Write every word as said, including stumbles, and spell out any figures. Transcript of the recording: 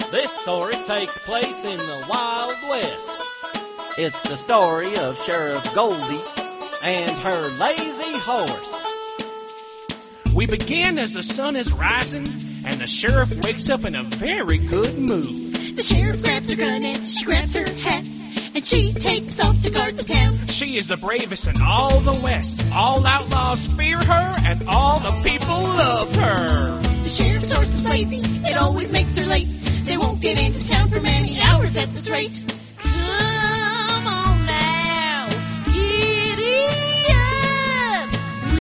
This story takes place in the Wild West. It's the story of Sheriff Goldie and her lazy horse. We begin as the sun is rising, and the sheriff wakes up in a very good mood. The sheriff grabs her gun and she grabs her hat, and she takes off to guard the town. She is the bravest in all the West. All outlaws fear her, and all the people love her. The sheriff's horse is lazy, it always makes her late. They won't get into town for many hours at this rate. Come